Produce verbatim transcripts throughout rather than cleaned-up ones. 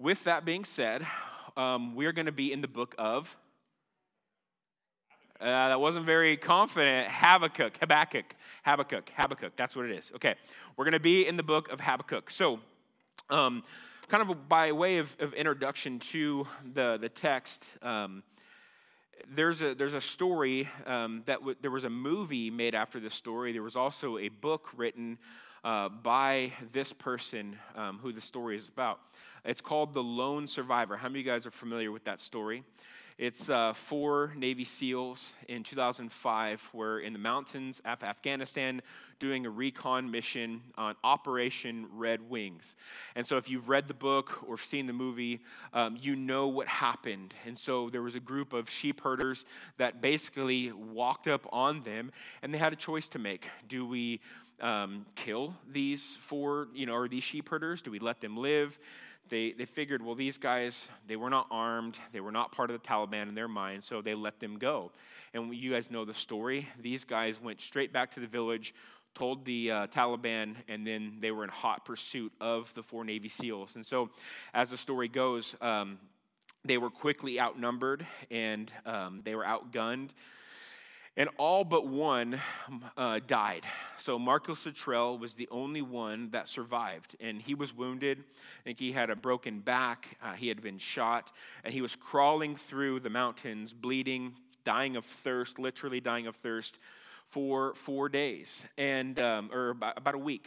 with that being said, um, we're going to be in the book of, uh, that wasn't very confident, Habakkuk, Habakkuk, Habakkuk, Habakkuk, that's what it is. Okay, we're going to be in the book of Habakkuk. So, um, kind of by way of, of introduction to the, the text, um, there's a there's a story um, that w- there was a movie made after this story. There was also a book written uh, by this person um, who the story is about. It's called The Lone Survivor. How many of you guys are familiar with that story? It's uh, four Navy SEALs in two thousand five were in the mountains of Afghanistan doing a recon mission on Operation Red Wings. And so if you've read the book or seen the movie, um, you know what happened. And so there was a group of sheep herders that basically walked up on them, and they had a choice to make. Do we um, kill these four, you know, or these sheep herders? Do we let them live? They they figured, well, these guys, they were not armed. They were not part of the Taliban in their mind, so they let them go. And you guys know the story. These guys went straight back to the village, told the uh, Taliban, and then they were in hot pursuit of the four Navy SEALs. And so as the story goes, um, they were quickly outnumbered, and um, they were outgunned. And all but one uh, died. So Marcus Luttrell was the only one that survived. And he was wounded. I think he had a broken back. Uh, he had been shot. And he was crawling through the mountains, bleeding, dying of thirst, literally dying of thirst for four days, and um, or about, about a week.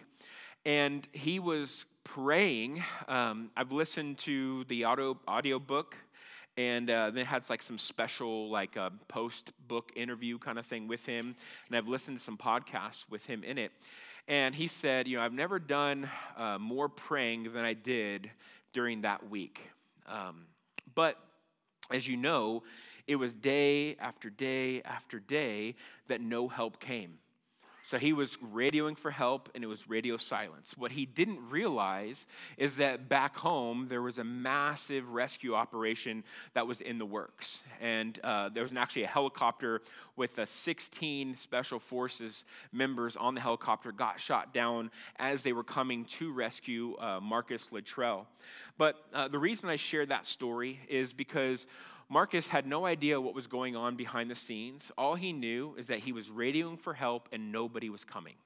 And he was praying. Um, I've listened to the audio, audio book. And uh, then it has like some special like uh, post-book interview kind of thing with him. And I've listened to some podcasts with him in it. And he said, you know, I've never done uh, more praying than I did during that week. Um, but as you know, it was day after day after day that no help came. So he was radioing for help, and it was radio silence. What he didn't realize is that back home, there was a massive rescue operation that was in the works. And uh, there was an, actually a helicopter with uh, sixteen Special Forces members on the helicopter got shot down as they were coming to rescue uh, Marcus Luttrell. But uh, the reason I share that story is because Marcus had no idea what was going on behind the scenes. All he knew is that he was radioing for help and nobody was coming.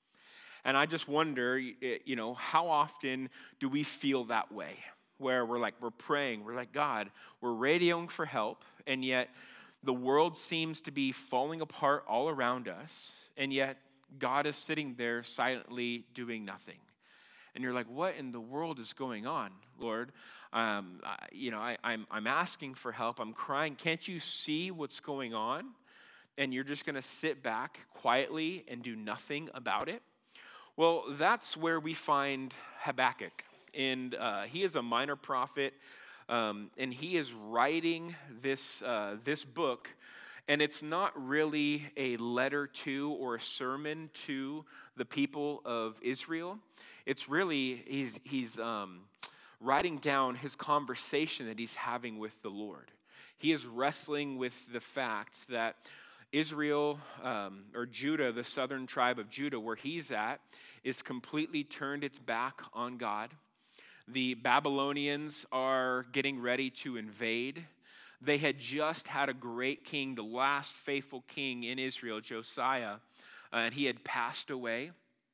And I just wonder, you know, how often do we feel that way? Where we're like, we're praying, we're like, God, we're radioing for help, and yet the world seems to be falling apart all around us, and yet God is sitting there silently doing nothing. And you're like, what in the world is going on, Lord? Um, I, you know, I, I'm I'm asking for help. I'm crying. Can't you see what's going on? And you're just going to sit back quietly and do nothing about it? Well, that's where we find Habakkuk. And uh, he is a minor prophet, um, and he is writing this uh, this book. And it's not really a letter to or a sermon to the people of Israel. It's really, he's he's um, writing down his conversation that he's having with the Lord. He is wrestling with the fact that Israel, um, or Judah, the southern tribe of Judah, where he's at, is completely turned its back on God. The Babylonians are getting ready to invade. They had just had a great king, the last faithful king in Israel, Josiah, uh, and he had passed away.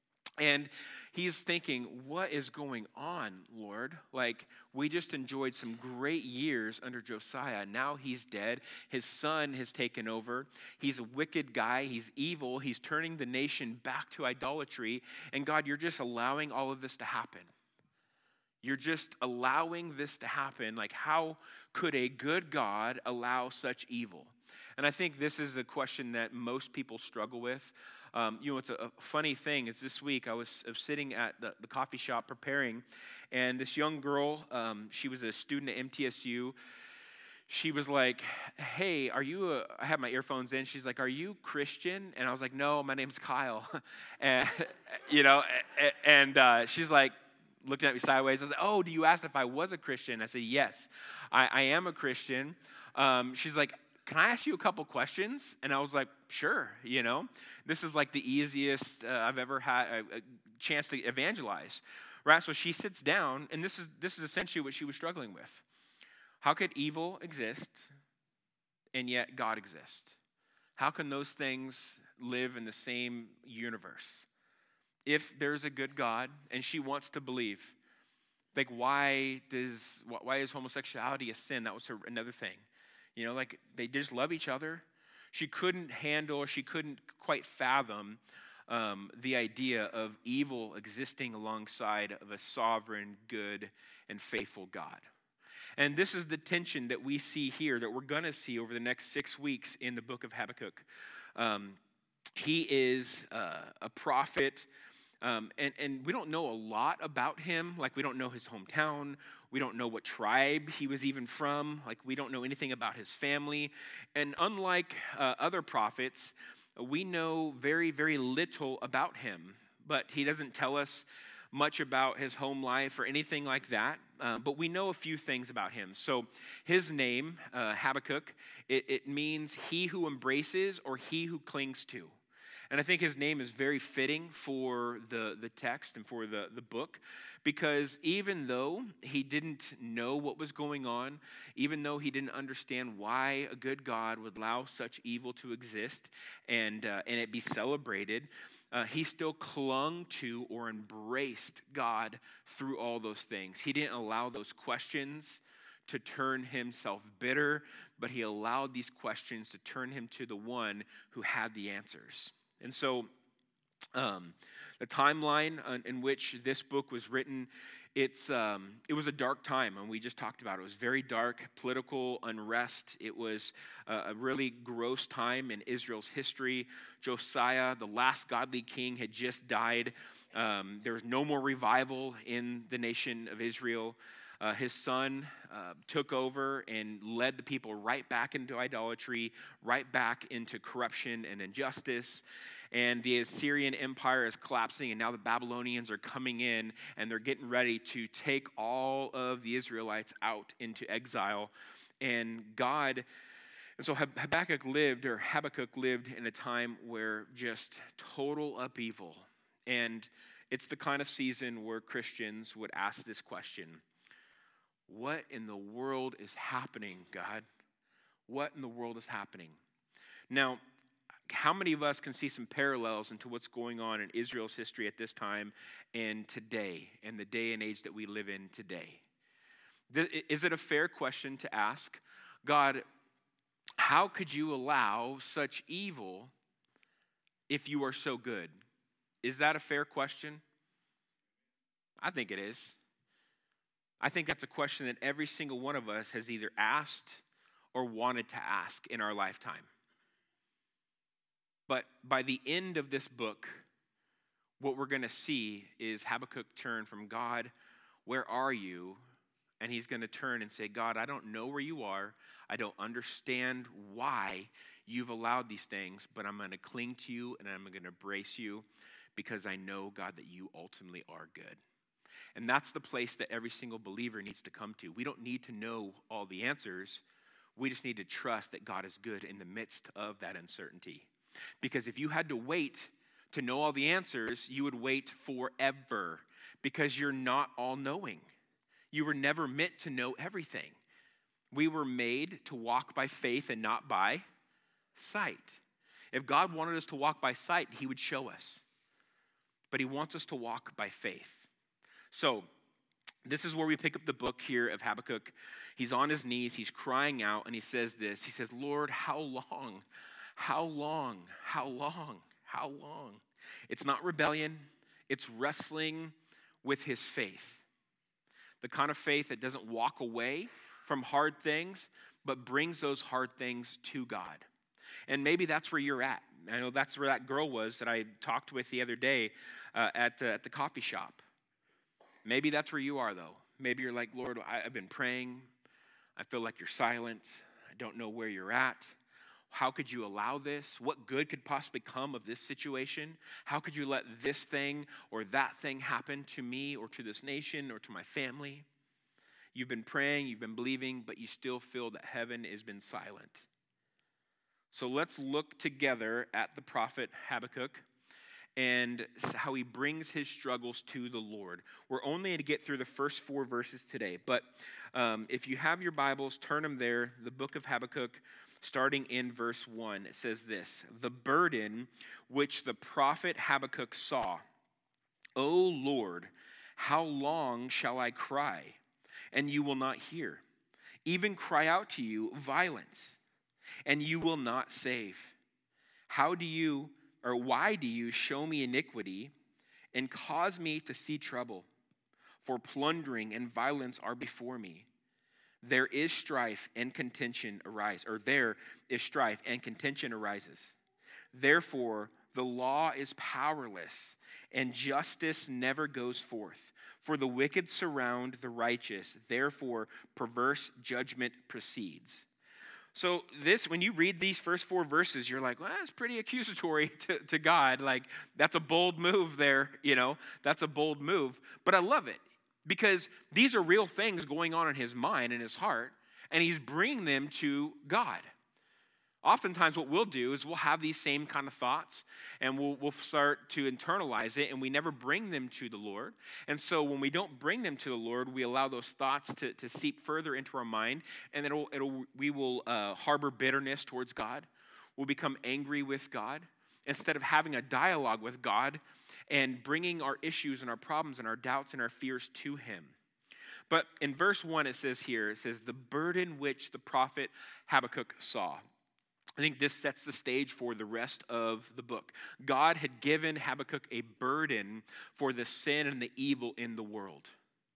And he's thinking, what is going on, Lord? Like, we just enjoyed some great years under Josiah. Now he's dead. His son has taken over. He's a wicked guy. He's evil. He's turning the nation back to idolatry. And God, you're just allowing all of this to happen. You're just allowing this to happen. Like, how could a good God allow such evil? And I think this is a question that most people struggle with. Um, you know, it's a, a funny thing is this week I was, I was sitting at the, the coffee shop preparing, and this young girl, um, she was a student at M T S U. She was like, hey, are you, a, I have my earphones in. She's like, are you Christian? And I was like, no, my name's Kyle. and, you know, and uh, she's like, looking at me sideways. I was like, oh, do you ask if I was a Christian? I said, yes, I, I am a Christian. Um, she's like, can I ask you a couple questions? And I was like, sure, you know. This is like the easiest uh, I've ever had a, a chance to evangelize. right? So she sits down, and this is this is essentially what she was struggling with. How could evil exist and yet God exist? How can those things live in the same universe? If there's a good God and she wants to believe, like why does why is homosexuality a sin? That was her, another thing. You know, like they just love each other. She couldn't handle, she couldn't quite fathom um, the idea of evil existing alongside of a sovereign, good, and faithful God. And this is the tension that we see here, that we're going to see over the next six weeks in the book of Habakkuk. Um, he is uh, a prophet, um, and, and we don't know a lot about him. Like, we don't know his hometown. We don't know what tribe he was even from. Like, we don't know anything about his family. And unlike uh, other prophets, we know very, very little about him. But he doesn't tell us much about his home life or anything like that, uh, but we know a few things about him. So his name, uh, Habakkuk, it, it means he who embraces or he who clings to. And I think his name is very fitting for the, the text and for the, the book, because even though he didn't know what was going on, even though he didn't understand why a good God would allow such evil to exist and, uh, and it be celebrated, uh, he still clung to or embraced God through all those things. He didn't allow those questions to turn himself bitter, but he allowed these questions to turn him to the one who had the answers. And so um, the timeline in which this book was written, it's um, it was a dark time, and we just talked about it. It was very dark, political unrest. It was a, a really gross time in Israel's history. Josiah, the last godly king, had just died. Um, there was no more revival in the nation of Israel. Uh, his son uh, took over and led the people right back into idolatry, right back into corruption and injustice. And the Assyrian Empire is collapsing, and now the Babylonians are coming in, and they're getting ready to take all of the Israelites out into exile. And God, and so Habakkuk lived, or Habakkuk lived in a time where just total upheaval. And it's the kind of season where Christians would ask this question: what in the world is happening, God? What in the world is happening? Now, how many of us can see some parallels into what's going on in Israel's history at this time and today, and the day and age that we live in today? Is it a fair question to ask, God, how could you allow such evil if you are so good? Is that a fair question? I think it is. I think that's a question that every single one of us has either asked or wanted to ask in our lifetime. But by the end of this book, what we're going to see is Habakkuk turn from, God, where are you? And he's going to turn and say, God, I don't know where you are. I don't understand why you've allowed these things, but I'm going to cling to you and I'm going to embrace you because I know, God, that you ultimately are good. And that's the place that every single believer needs to come to. We don't need to know all the answers. We just need to trust that God is good in the midst of that uncertainty. Because if you had to wait to know all the answers, you would wait forever, because you're not all-knowing. You were never meant to know everything. We were made to walk by faith and not by sight. If God wanted us to walk by sight, he would show us. But he wants us to walk by faith. So this is where we pick up the book here of Habakkuk. He's on his knees, he's crying out, and he says this. He says, Lord, how long? How long? How long? How long? It's not rebellion. It's wrestling with his faith. The kind of faith that doesn't walk away from hard things, but brings those hard things to God. And maybe that's where you're at. I know that's where that girl was that I talked with the other day uh, at, uh, at the coffee shop. Maybe that's where you are, though. Maybe you're like, Lord, I, I've been praying. I feel like you're silent. I don't know where you're at. How could you allow this? What good could possibly come of this situation? How could you let this thing or that thing happen to me or to this nation or to my family? You've been praying, you've been believing, but you still feel that heaven has been silent. So let's look together at the prophet Habakkuk. and how he brings his struggles to the Lord. We're only going to get through the first four verses today, but um, if you have your Bibles, turn them there. The book of Habakkuk, starting in verse one, it says this: "The burden which the prophet Habakkuk saw, O Lord, how long shall I cry, and you will not hear? Even cry out to you violence, and you will not save. How do you, or why do you show me iniquity and cause me to see trouble? For plundering and violence are before me. There is strife and contention arise, or there is strife and contention arises. Therefore, the law is powerless, and justice never goes forth. For the wicked surround the righteous, therefore perverse judgment proceeds." So this, when you read these first four verses, you're like, well, that's pretty accusatory to, to God. Like, that's a bold move there, you know. That's a bold move. But I love it because these are real things going on in his mind and his heart, and he's bringing them to God. Oftentimes what we'll do is we'll have these same kind of thoughts, and we'll, we'll start to internalize it, and we never bring them to the Lord. And so when we don't bring them to the Lord, we allow those thoughts to, to seep further into our mind, and then it'll, it'll, we will uh, harbor bitterness towards God. We'll become angry with God instead of having a dialogue with God and bringing our issues and our problems and our doubts and our fears to him. But in verse one, it says here, it says, "The burden which the prophet Habakkuk saw." I think this sets the stage for the rest of the book. God had given Habakkuk a burden for the sin and the evil in the world.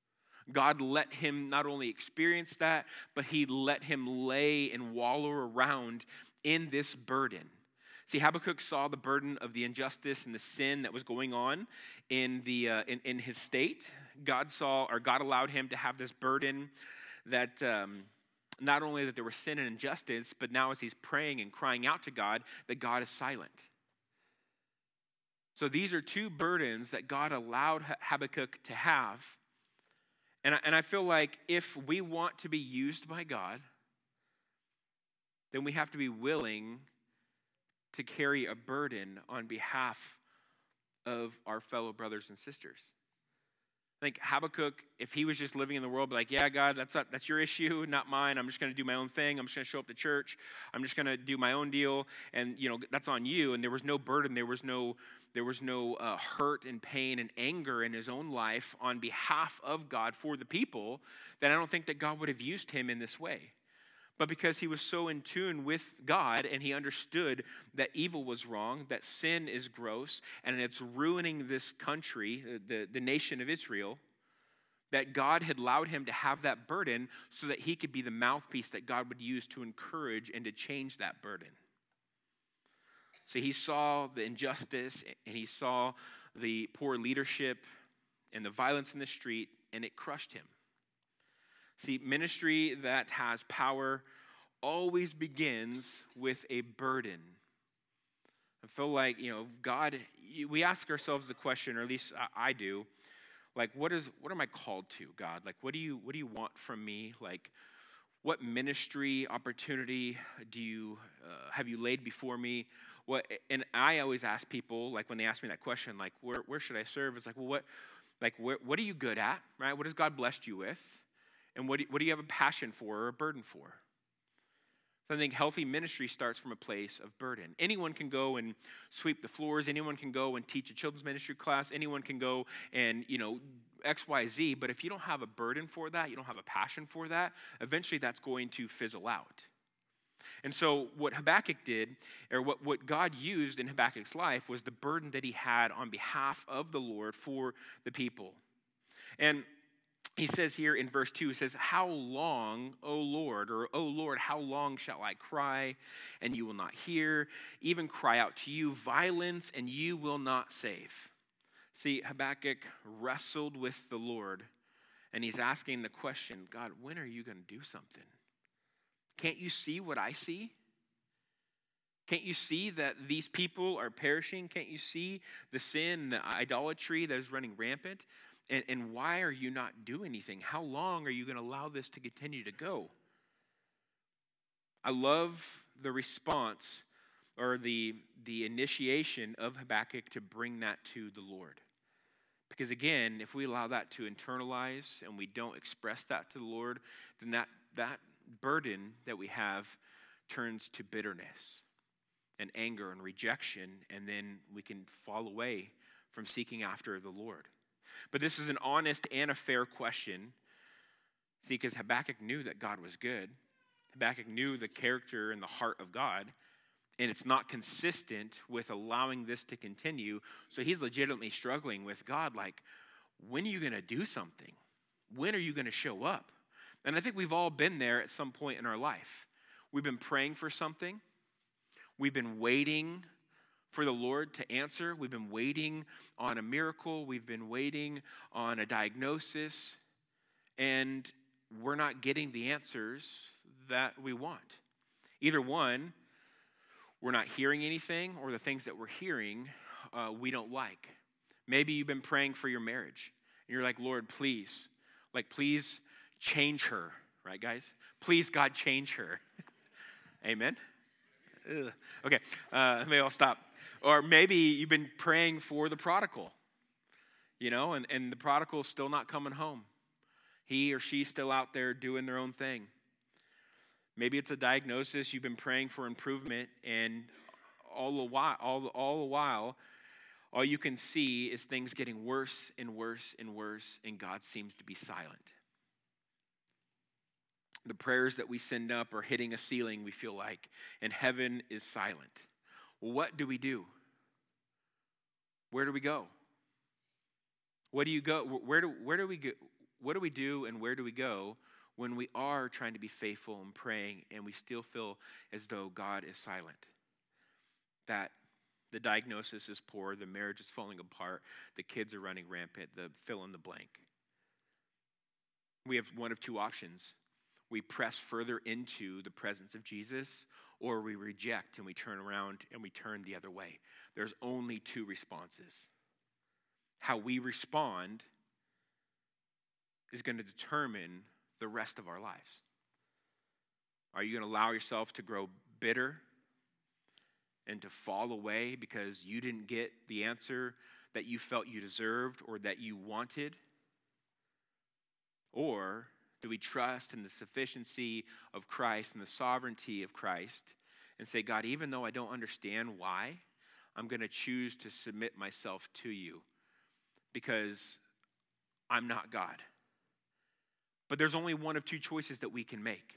God let him not only experience that, but he let him lay and wallow around in this burden. See, Habakkuk saw the burden of the injustice and the sin that was going on in the uh, in, in his state. God saw, or God allowed him to have this burden that um, not only that there was sin and injustice, but now as he's praying and crying out to God, that God is silent. So these are two burdens that God allowed Habakkuk to have. And I, and I feel like if we want to be used by God, then we have to be willing to carry a burden on behalf of our fellow brothers and sisters. I think Habakkuk, if he was just living in the world, be like, yeah, God, that's not, that's your issue, not mine. I'm just going to do my own thing. I'm just going to show up to church. I'm just going to do my own deal, and you know that's on you. And there was no burden. There was no there was no uh, hurt and pain and anger in his own life on behalf of God for the people. Then I don't think that God would have used him in this way. But because he was so in tune with God and he understood that evil was wrong, that sin is gross, and it's ruining this country, the, the nation of Israel, that God had allowed him to have that burden so that he could be the mouthpiece that God would use to encourage and to change that burden. So he saw the injustice and he saw the poor leadership and the violence in the street, and it crushed him. See, ministry that has power always begins with a burden. I feel like, you know, God, we ask ourselves the question, or at least I do, like, what is, what am I called to, God? Like, what do you, what do you want from me? Like, what ministry opportunity do you, uh, have you laid before me? What, and I always ask people, like, when they ask me that question, like, where, where should I serve? It's like, well, what, like, where, what are you good at, right? What has God blessed you with? And what do, what do you have a passion for or a burden for? So I think healthy ministry starts from a place of burden. Anyone can go and sweep the floors. Anyone can go and teach a children's ministry class. Anyone can go and, you know, X, Y, Z. But if you don't have a burden for that, you don't have a passion for that, eventually that's going to fizzle out. And so what Habakkuk did, or what, what God used in Habakkuk's life, was the burden that he had on behalf of the Lord for the people. And he says here in verse two, he says, "How long, O Lord," or "O Lord, how long shall I cry, and you will not hear? Even cry out to you violence, and you will not save." See, Habakkuk wrestled with the Lord, and he's asking the question, God, when are you going to do something? Can't you see what I see? Can't you see that these people are perishing? Can't you see the sin, the idolatry that is running rampant? And, and why are you not doing anything? How long are you going to allow this to continue to go? I love the response or the, the initiation of Habakkuk to bring that to the Lord. Because again, if we allow that to internalize and we don't express that to the Lord, then that, that burden that we have turns to bitterness and anger and rejection, and then we can fall away from seeking after the Lord. But this is an honest and a fair question. See, because Habakkuk knew that God was good. Habakkuk knew the character and the heart of God, and it's not consistent with allowing this to continue. So he's legitimately struggling with God, like, when are you going to do something? When are you going to show up? And I think we've all been there at some point in our life. We've been praying for something. We've been waiting for the Lord to answer. We've been waiting on a miracle. We've been waiting on a diagnosis. And we're not getting the answers that we want. Either one, we're not hearing anything, or the things that we're hearing uh, we don't like. Maybe you've been praying for your marriage, and you're like, Lord, please, like, please change her, right, guys? Please, God, change her. Amen? Ugh. Okay, uh, maybe I'll stop. Or maybe you've been praying for the prodigal, you know, and, and the prodigal's still not coming home. He or she's still out there doing their own thing. Maybe it's a diagnosis. You've been praying for improvement, and all the while, all, all the while, all you can see is things getting worse and worse and worse, and God seems to be silent. The prayers that we send up are hitting a ceiling, we feel like, and heaven is silent. Well, what do we do? Where do we go? What do you go? Where do where do we go? What do we do, and where do we go when we are trying to be faithful and praying, and we still feel as though God is silent? That the diagnosis is poor, the marriage is falling apart, the kids are running rampant, the fill in the blank. We have one of two options. We press further into the presence of Jesus, or we reject and we turn around and we turn the other way. There's only two responses. How we respond is going to determine the rest of our lives. Are you going to allow yourself to grow bitter and to fall away because you didn't get the answer that you felt you deserved or that you wanted? Or do we trust in the sufficiency of Christ and the sovereignty of Christ and say, God, even though I don't understand why, I'm going to choose to submit myself to you because I'm not God. But there's only one of two choices that we can make.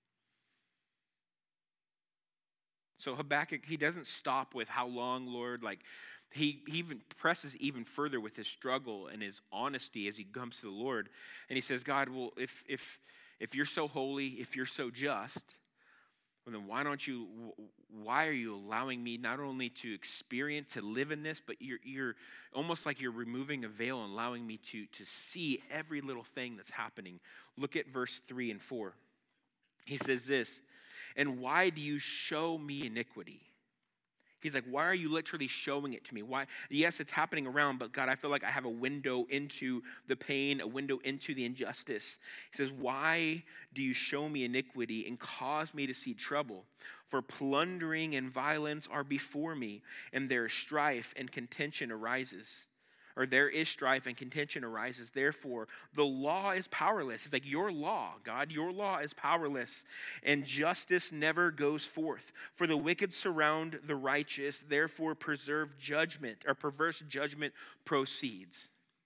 So Habakkuk, he doesn't stop with how long, Lord, like he, he even presses even further with his struggle and his honesty as he comes to the Lord. And he says, God, well, if if if you're so holy, if you're so just, well, then why don't you, why are you allowing me not only to experience, to live in this, but you're, you're almost like you're removing a veil and allowing me to, to see every little thing that's happening. Look at verse three and four. He says this, and why do you show me iniquity? He's like, why are you literally showing it to me? Why? Yes, it's happening around, but God, I feel like I have a window into the pain, a window into the injustice. He says, why do you show me iniquity and cause me to see trouble? For plundering and violence are before me, and there is strife and contention arises. Or there is strife and contention arises. Therefore, the law is powerless. It's like your law, God, your law is powerless. And justice never goes forth. For the wicked surround the righteous. Therefore, preserve judgment or perverse judgment proceeds.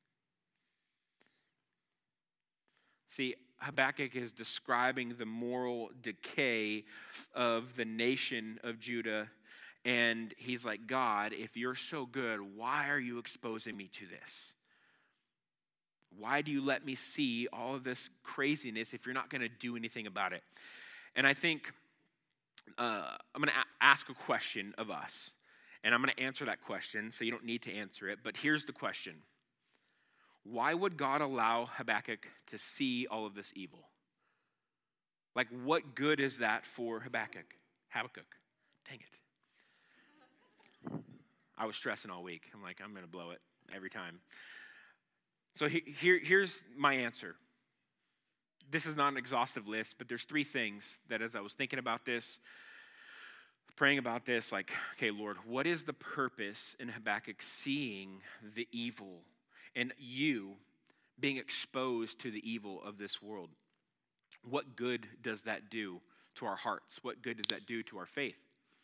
See, Habakkuk is describing the moral decay of the nation of Judah. And he's like, God, if you're so good, why are you exposing me to this? Why do you let me see all of this craziness if you're not going to do anything about it? And I think uh, I'm going to a- ask a question of us. And I'm going to answer that question, so you don't need to answer it. But here's the question. Why would God allow Habakkuk to see all of this evil? Like, what good is that for Habakkuk? Habakkuk. Dang it. I was stressing all week. I'm like, I'm going to blow it every time. So he, here, here's my answer. This is not an exhaustive list, but there's three things that as I was thinking about this, praying about this, like, okay, Lord, what is the purpose in Habakkuk seeing the evil and you being exposed to the evil of this world? What good does that do to our hearts? What good does that do to our faith?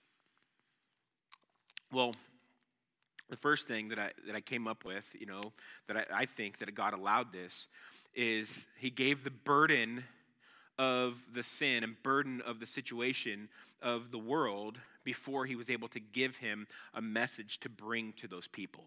Well, the first thing that I that I came up with, you know, that I, I think that God allowed this is he gave the burden of the sin and burden of the situation of the world before he was able to give him a message to bring to those people.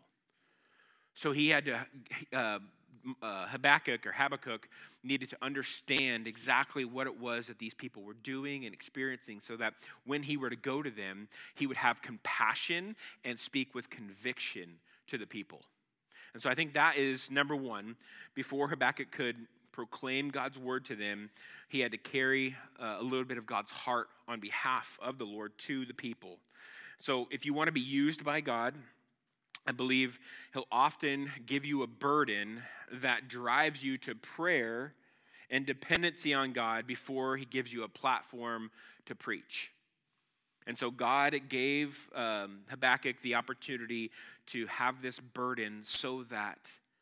So he had to, uh, uh, Habakkuk or Habakkuk needed to understand exactly what it was that these people were doing and experiencing so that when he were to go to them, he would have compassion and speak with conviction to the people. And so I think that is number one. Before Habakkuk could proclaim God's word to them, he had to carry uh, a little bit of God's heart on behalf of the Lord to the people. So if you want to be used by God, I believe he'll often give you a burden that drives you to prayer and dependency on God before he gives you a platform to preach. And so God gave um, Habakkuk the opportunity to have this burden so that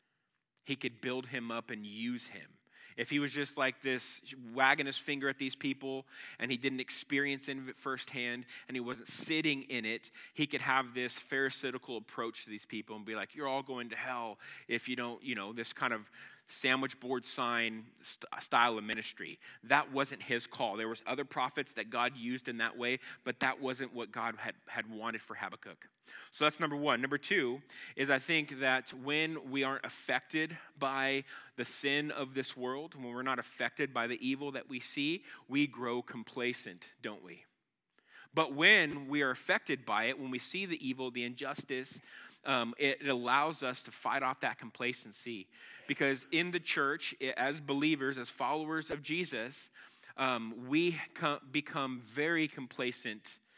he could build him up and use him. If he was just like this, wagging his finger at these people, and he didn't experience any of it firsthand, and he wasn't sitting in it, he could have this pharisaical approach to these people and be like, you're all going to hell if you don't, you know, this kind of sandwich board sign st- style of ministry. That wasn't his call. There was other prophets that God used in that way, but that wasn't what God had, had wanted for Habakkuk. So that's number one. Number two is I think that when we aren't affected by the sin of this world, when we're not affected by the evil that we see, we grow complacent, don't we? But when we are affected by it, when we see the evil, the injustice, um, it, it allows us to fight off that complacency. Because in the church, as believers, as followers of Jesus, um, we com- become very complacent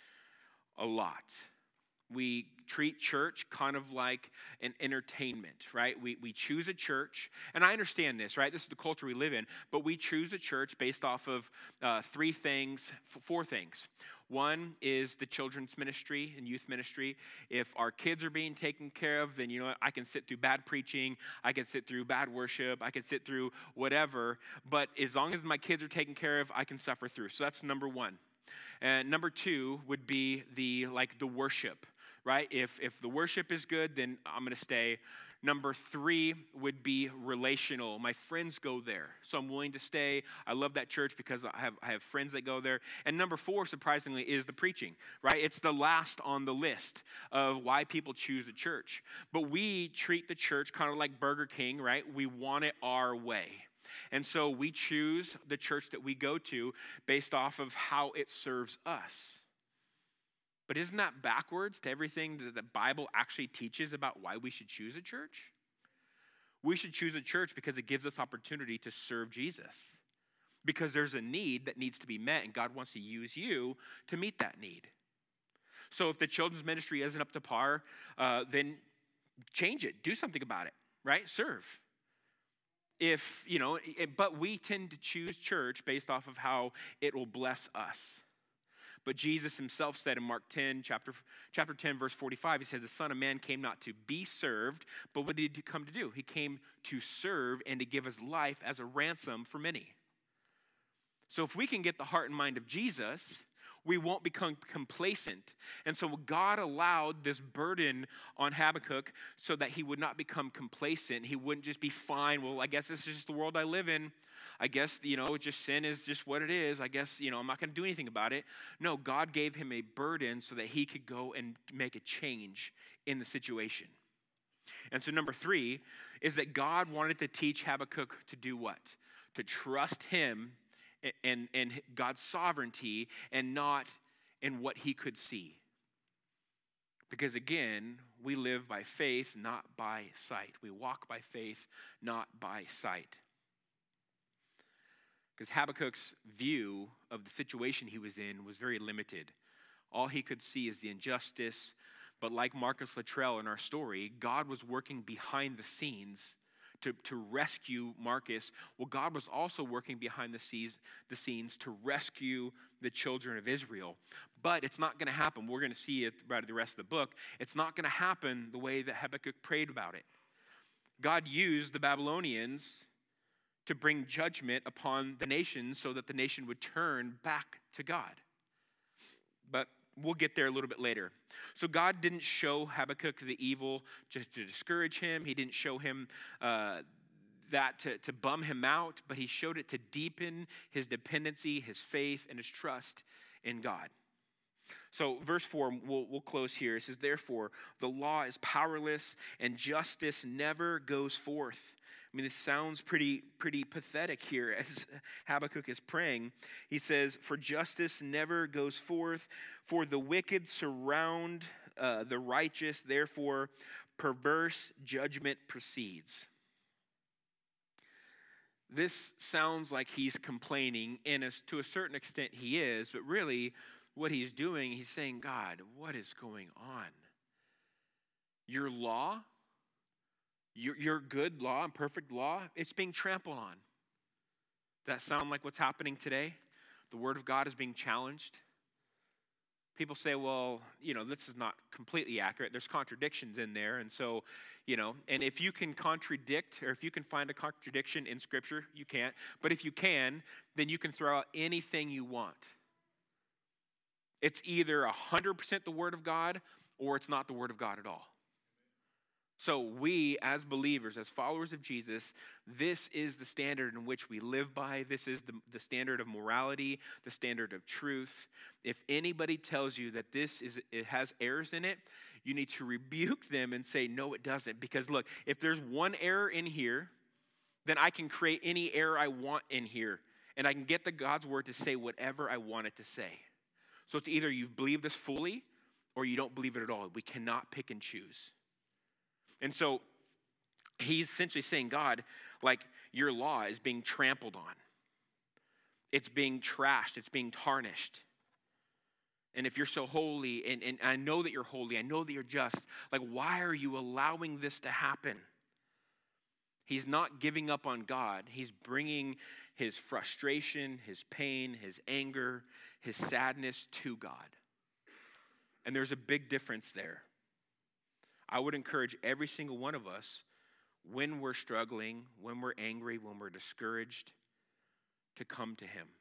a lot. We treat church kind of like an entertainment, right? We we choose a church, and I understand this, right? This is the culture we live in, but we choose a church based off of uh, three things, f- four things. One is the children's ministry and youth ministry. If our kids are being taken care of, then you know what? I can sit through bad preaching, I can sit through bad worship, I can sit through whatever, but as long as my kids are taken care of, I can suffer through. So that's number one. And number two would be the like the worship, right? If if the worship is good, then I'm going to stay. Number three would be relational. My friends go there, so I'm willing to stay. I love that church because I have I have friends that go there. And number four, surprisingly, is the preaching, right? It's the last on the list of why people choose a church. But we treat the church kind of like Burger King, right? We want it our way. And so we choose the church that we go to based off of how it serves us. But isn't that backwards to everything that the Bible actually teaches about why we should choose a church? We should choose a church because it gives us opportunity to serve Jesus. Because there's a need that needs to be met, and God wants to use you to meet that need. So if the children's ministry isn't up to par, uh, then change it. Do something about it, right? Serve. If, you know, but we tend to choose church based off of how it will bless us. But Jesus himself said in Mark ten, chapter, chapter ten, verse forty-five, he says, the Son of Man came not to be served, but what did he come to do? He came to serve and to give his life as a ransom for many. So if we can get the heart and mind of Jesus, we won't become complacent. And so God allowed this burden on Habakkuk so that he would not become complacent. He wouldn't just be fine. Well, I guess this is just the world I live in. I guess, you know, just sin is just what it is. I guess, you know, I'm not going to do anything about it. No, God gave him a burden so that he could go and make a change in the situation. And so number three is that God wanted to teach Habakkuk to do what? To trust him and, and God's sovereignty and not in what he could see. Because again, we live by faith, not by sight. We walk by faith, not by sight. Because Habakkuk's view of the situation he was in was very limited. All he could see is the injustice. But like Marcus Luttrell in our story, God was working behind the scenes to, to rescue Marcus. Well, God was also working behind the scenes, the scenes to rescue the children of Israel. But it's not going to happen. We're going to see it throughout the rest of the book. It's not going to happen the way that Habakkuk prayed about it. God used the Babylonians to bring judgment upon the nation so that the nation would turn back to God. But we'll get there a little bit later. So God didn't show Habakkuk the evil just to discourage him. He didn't show him uh, that to, to bum him out, but he showed it to deepen his dependency, his faith, and his trust in God. So verse four, we'll, we'll close here. It says, therefore, the law is powerless and justice never goes forth. I mean, this sounds pretty, pretty pathetic here as Habakkuk is praying. He says, for justice never goes forth, for the wicked surround uh, the righteous, therefore perverse judgment proceeds. This sounds like he's complaining, and as, to a certain extent he is, but really what he's doing, he's saying, God, what is going on? Your law, your, your good law and perfect law, it's being trampled on. Does that sound like what's happening today? The word of God is being challenged. People say, well, you know, this is not completely accurate. There's contradictions in there. And so, you know, and if you can contradict, or if you can find a contradiction in Scripture, you can't. But if you can, then you can throw out anything you want. It's either one hundred percent the Word of God, or it's not the Word of God at all. So we, as believers, as followers of Jesus, this is the standard in which we live by. This is the, the standard of morality, the standard of truth. If anybody tells you that this is it has errors in it, you need to rebuke them and say, no, it doesn't. Because look, if there's one error in here, then I can create any error I want in here. And I can get the God's word to say whatever I want it to say. So it's either you believe this fully or you don't believe it at all. We cannot pick and choose. And so he's essentially saying, God, like your law is being trampled on. It's being trashed. It's being tarnished. And if you're so holy, and, and I know that you're holy, I know that you're just, like why are you allowing this to happen? He's not giving up on God. He's bringing his frustration, his pain, his anger, his sadness to God. And there's a big difference there. I would encourage every single one of us, when we're struggling, when we're angry, when we're discouraged, to come to him.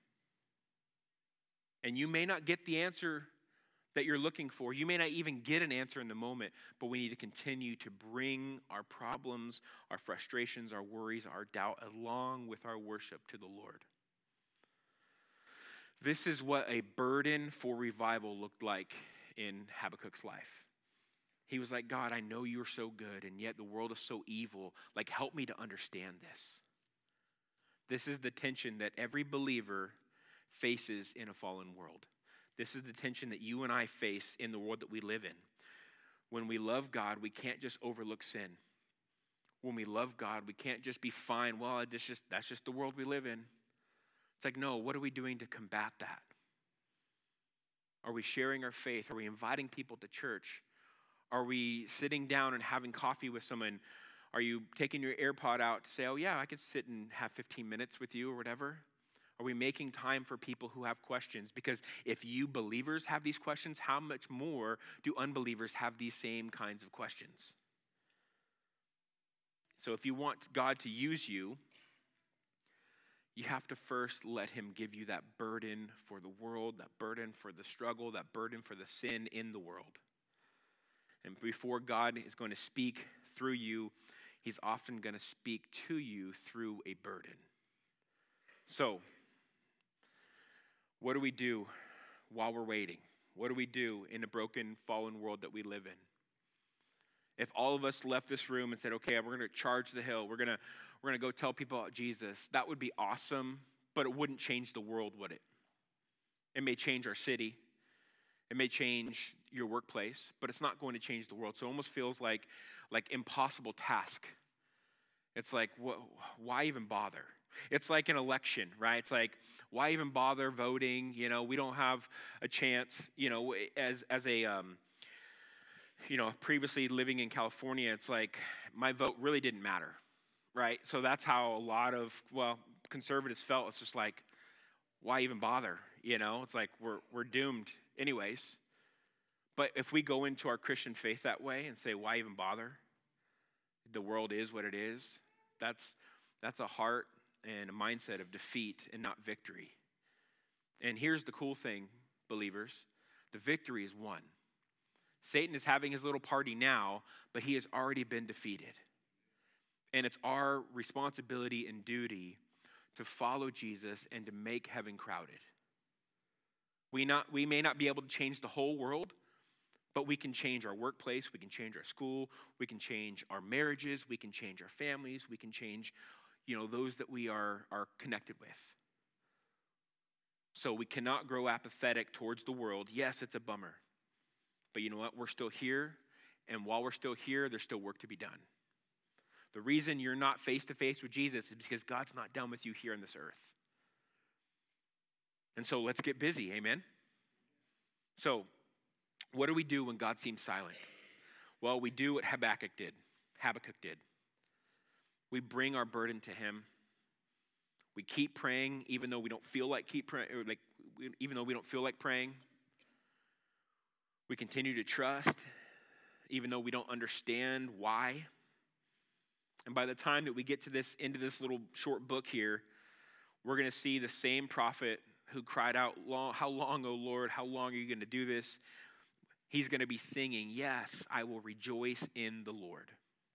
And you may not get the answer that you're looking for. You may not even get an answer in the moment, but we need to continue to bring our problems, our frustrations, our worries, our doubt, along with our worship to the Lord. This is what a burden for revival looked like in Habakkuk's life. He was like, God, I know you're so good, and yet the world is so evil. Like, help me to understand this. This is the tension that every believer faces in a fallen world. This is the tension that you and I face in the world that we live in. When we love God, we can't just overlook sin. When we love God, we can't just be fine. Well, it's just, that's just the world we live in. It's like, no, what are we doing to combat that? Are we sharing our faith? Are we inviting people to church? Are we sitting down and having coffee with someone? Are you taking your AirPod out to say, oh yeah, I could sit and have fifteen minutes with you or whatever? Are we making time for people who have questions? Because if you believers have these questions, how much more do unbelievers have these same kinds of questions? So if you want God to use you, you have to first let him give you that burden for the world, that burden for the struggle, that burden for the sin in the world. And before God is going to speak through you, he's often going to speak to you through a burden. So, what do we do while we're waiting? What do we do in a broken, fallen world that we live in? If all of us left this room and said, okay, we're going to charge the hill, we're going to we're going to go tell people about Jesus, that would be awesome, but it wouldn't change the world, would it? It may change our city. It may change your workplace, but it's not going to change the world. So it almost feels like like impossible task. It's like, wh- why even bother? It's like an election, right? It's like, why even bother voting? You know, we don't have a chance. You know, as as a um, you know, previously living in California, it's like my vote really didn't matter. right? So that's how a lot of, well, conservatives felt. It's just like, why even bother? You know, it's like we're we're doomed anyways. But if we go into our Christian faith that way and say, why even bother? The world is what it is. That's that's a heart and a mindset of defeat and not victory. And here's the cool thing, believers. The victory is won. Satan is having his little party now, but he has already been defeated. And it's our responsibility and duty to follow Jesus and to make heaven crowded. We not we may not be able to change the whole world, but we can change our workplace, we can change our school, we can change our marriages, we can change our families, we can change, you know, those that we are, are connected with. So we cannot grow apathetic towards the world. Yes, it's a bummer. But you know what? We're still here, and while we're still here, there's still work to be done. The reason you're not face-to-face with Jesus is because God's not done with you here on this earth. And so let's get busy, amen? So, what do we do when God seems silent? Well, we do what Habakkuk did. Habakkuk did. We bring our burden to him. We keep praying, even though we don't feel like keep praying, or like even though we don't feel like praying. We continue to trust, even though we don't understand why. And by the time that we get to this into this little short book here, we're going to see the same prophet who cried out, "How long, O Lord? How long are you going to do this?" He's going to be singing, "Yes, I will rejoice in the Lord."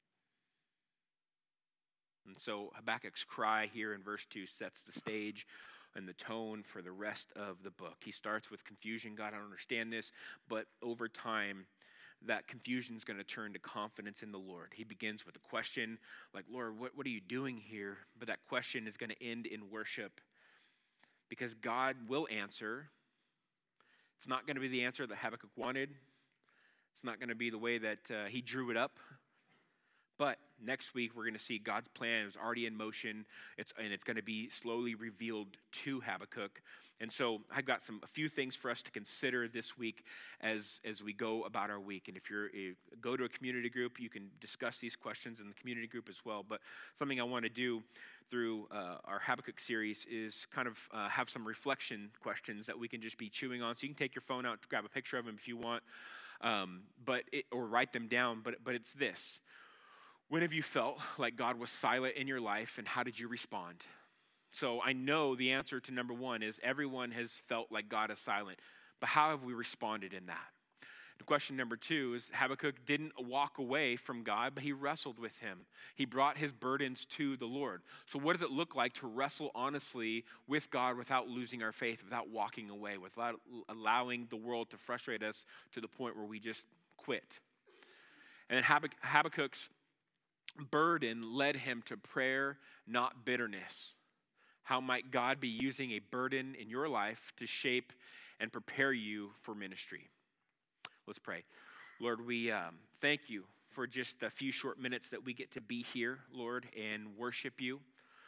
And so Habakkuk's cry here in verse two sets the stage and the tone for the rest of the book. He starts with confusion. God, I don't understand this. But over time, that confusion is going to turn to confidence in the Lord. He begins with a question like, "Lord, what, what are you doing here?" But that question is going to end in worship because God will answer. It's not going to be the answer that Habakkuk wanted. It's not going to be the way that uh, he drew it up. But next week, we're going to see God's plan is already in motion, it's, and it's going to be slowly revealed to Habakkuk. And so I've got some a few things for us to consider this week as, as we go about our week. And if you're a, go to a community group, you can discuss these questions in the community group as well. But something I want to do through uh, our Habakkuk series is kind of uh, have some reflection questions that we can just be chewing on. So you can take your phone out, grab a picture of them if you want, um, but it, or write them down. But but it's this. When have you felt like God was silent in your life, and how did you respond? So I know the answer to number one is everyone has felt like God is silent, but how have we responded in that? And question number two is Habakkuk didn't walk away from God, but he wrestled with him. He brought his burdens to the Lord. So what does it look like to wrestle honestly with God without losing our faith, without walking away, without allowing the world to frustrate us to the point where we just quit? And then Habak- Habakkuk's burden led him to prayer, not bitterness. How might God be using a burden in your life to shape and prepare you for ministry? Let's pray. Lord, we um, thank you for just a few short minutes that we get to be here, Lord, and worship you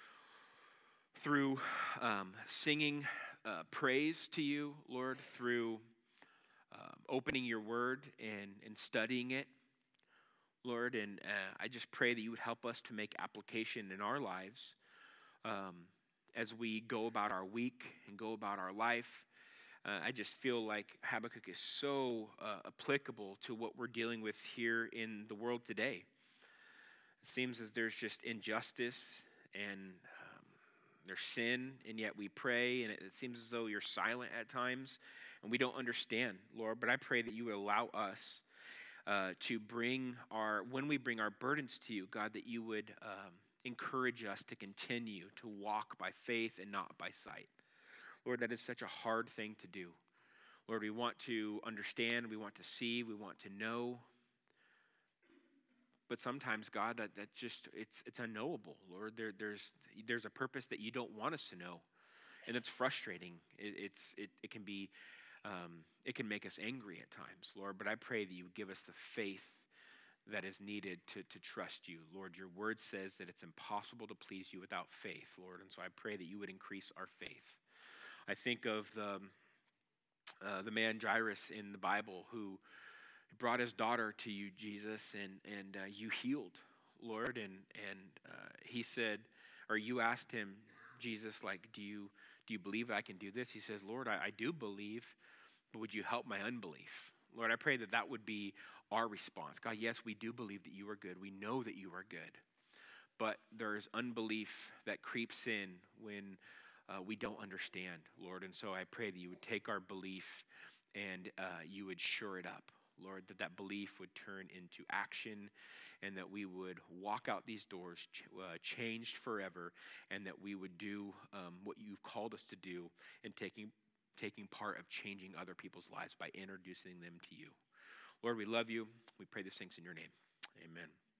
through um, singing uh, praise to you, Lord, through uh, opening your word and, and studying it. Lord, and uh, I just pray that you would help us to make application in our lives um, as we go about our week and go about our life. Uh, I just feel like Habakkuk is so uh, applicable to what we're dealing with here in the world today. It seems as there's just injustice and um, there's sin, and yet we pray, and it, it seems as though you're silent at times, and we don't understand, Lord. But I pray that you would allow us Uh, to bring our, when we bring our burdens to you, God, that you would um, encourage us to continue to walk by faith and not by sight. Lord, that is such a hard thing to do. Lord, we want to understand, we want to see, we want to know. But sometimes, God, that that's just, it's it's unknowable. Lord, there, there's there's a purpose that you don't want us to know. And it's frustrating. It, it's it, it can be Um, it can make us angry at times, Lord, but I pray that you would give us the faith that is needed to, to trust you. Lord, your word says that it's impossible to please you without faith, Lord, and so I pray that you would increase our faith. I think of the, uh, the man Jairus in the Bible who brought his daughter to you, Jesus, and, and uh, you healed, Lord, and and uh, he said, or you asked him, Jesus, like, do you do you believe that I can do this? He says, Lord, I, I do believe, but would you help my unbelief? Lord, I pray that that would be our response. God, yes, we do believe that you are good. We know that you are good, but there's unbelief that creeps in when uh, we don't understand, Lord. And so I pray that you would take our belief and uh, you would shore it up, Lord, that that belief would turn into action and that we would walk out these doors ch- uh, changed forever, and that we would do um, what you've called us to do in taking, taking part of changing other people's lives by introducing them to you. Lord, we love you. We pray these things in your name. Amen.